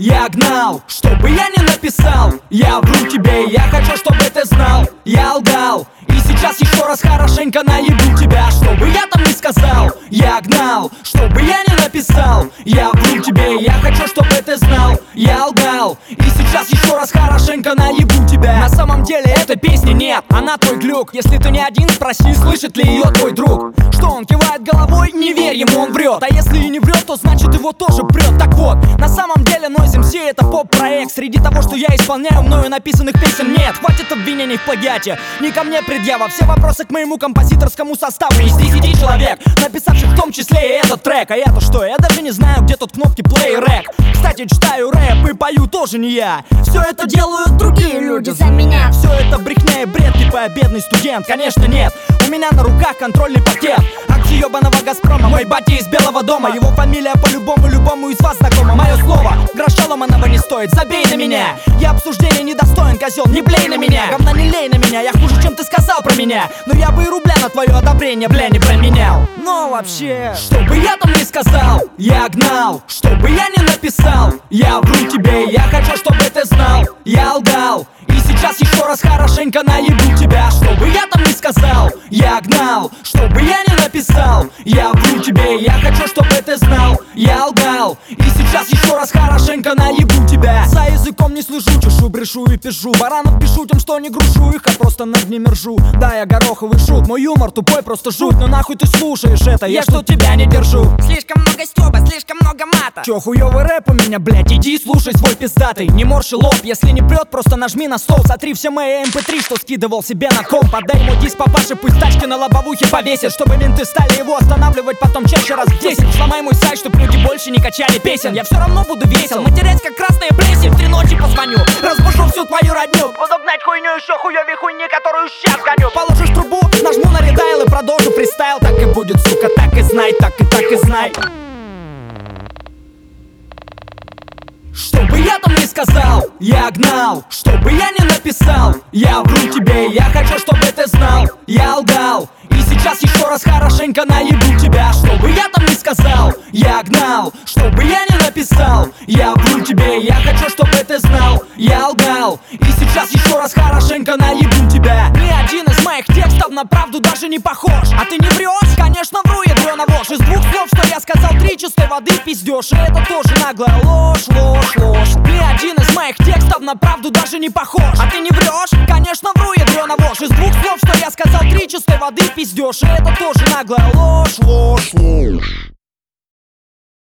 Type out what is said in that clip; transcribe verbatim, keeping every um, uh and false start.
я гнал, чтобы я не написал. Я вру тебе, я хочу, чтобы ты знал. Я лгал, и сейчас еще раз хорошенько наебу тебя. Чтобы я там не сказал, я гнал, чтобы я не написал. Я вру тебе, я хочу, чтобы ты знал. Я лгал, и сейчас еще раз хорошенько наебу тебя. На самом деле этой песни нет, она твой глюк. Если ты не один, спроси, слышит ли ее твой друг. Что он кивает головой, не верь ему, он врет. А если и не врет, то значит его тоже прет. Так вот, на самом деле Noise эм си это поп-проект. Среди того, что я исполняю, мною написанных песен нет. Хватит обвинений в плагиате, не ко мне предъява. Все вопросы к моему композиторскому составу. Из десяти человек, написавших в том числе и этот трек. А я-то что, я даже не знаю, где тут кнопки play и рек. Кстати, читаю рэп и пою тоже не я. Все это делают другие люди за меня. Все это брехня и бред, типа бедный студент. Конечно нет, у меня на руках контрольный пакет. Акции ебаного Газпрома, мой батя из Белого дома. Его фамилия по-любому, любому из вас знакома. Мое слово, гроша ломаного не стоит, забей на меня. Я обсуждения недостоин, козел, не блей на меня. Говна не лей на меня, я хуже, чем ты сказал про меня. Но я бы и рубля на твое одобрение, бля, не променял. Но вообще, чтобы я там не сказал, я гнал, чтобы я не написал. Я вру тебе, я хочу, чтобы ты знал. Я лгал, и сейчас еще раз хорошенько наебу тебя. Чтобы я там не сказал, я гнал, чтобы я не написал. Я вру тебе, я хочу, чтобы ты знал. Я лгал, и сейчас еще раз хорошенько наебу тебя. За языком не слышу, чешу, брешу и пишу. Баранов пишу тем, что не грушу их, а просто над ними ржу. Да, я гороховый шут, мой юмор тупой, просто жуть. Но нахуй ты слушаешь это, я что тебя не держу. Слишком много стёба, слишком много мата. Чё, хуёвый рэп у меня, блять, иди слушай свой пиздатый. Не морщи лоб, если не прёт, просто нажми на стол. Сотри все мои эм пэ три, что скидывал себе на комп. Подай ему диск папаше, пусть тачки на лобовухе повесит. Чтобы менты стали его останавливать потом чаще раз в десять. Сломай мой сайт, чтоб люди больше не качали песен. Я все равно буду весел, матерясь как красная плесень. В три ночи позвоню, разбушу всю твою родню. Буду гнать хуйню еще хуёвей хуйни, которую щас гоню. Положишь трубу, нажму на редайл и продолжу фристайл. Так и будет, сука, так и знай, так и так и знай. Чтобы я там не сказал, я гнал, чтобы я не написал. Я вру тебе, я хочу, чтобы ты знал. Я лгал, и сейчас еще раз хорошенько наебу тебя. Чтобы я там не сказал, я гнал, чтобы я не написал. Я вру тебе, я хочу, чтобы ты знал. Я лгал, и сейчас еще раз хорошенько наебу тебя. Ни один из моих текстов на правду даже не похож. А ты не врешь? Конечно вру, я вру на ложь. Из двух слов, что я сказал, три чистой воды пиздешь. И это тоже наглая ложь, ложь, ложь. Ни один из моих текстов на правду даже не похож. А ты не врешь? Конечно вру, я вру на ложь. Из двух слов, что я сказал, три чистой воды пиздешь. И это тоже наглая ложь, ложь.